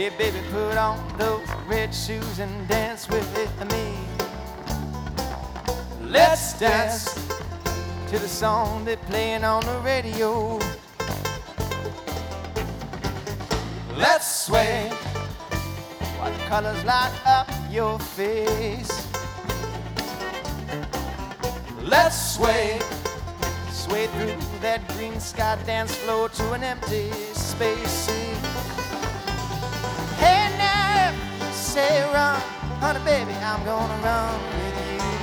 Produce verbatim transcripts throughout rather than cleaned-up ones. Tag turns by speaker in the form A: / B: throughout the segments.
A: Yeah, baby, put on those red shoes and dance with me. Let's dance to the song they're playing on the radio. Let's sway while the colors light up your face. Let's sway, sway through that green sky dance floor to an empty space. Hey now, say run, honey baby, I'm gonna run with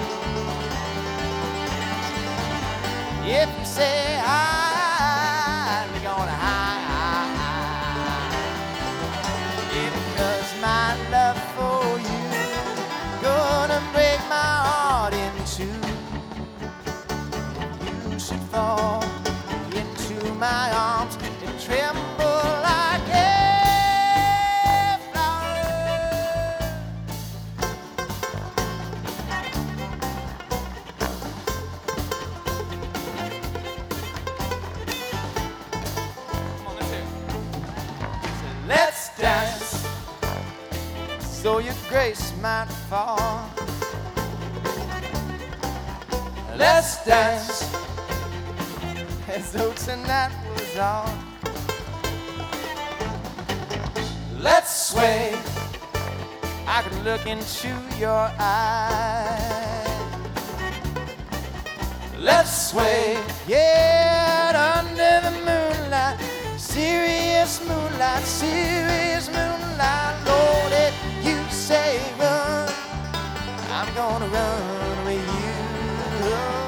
A: you. If you say hi, we're gonna high, high, high. Yeah, because my love for you gonna break my heart in two. You should fall into my arms and tremble like a flower. Come on, let's hear it. Let's dance so your grace might fall. Let's dance as though tonight was all. Let's sway, I can look into your eyes. Let's sway, yeah, under the moonlight, serious moonlight, serious moonlight. Lord, if you say run, I'm gonna run with you.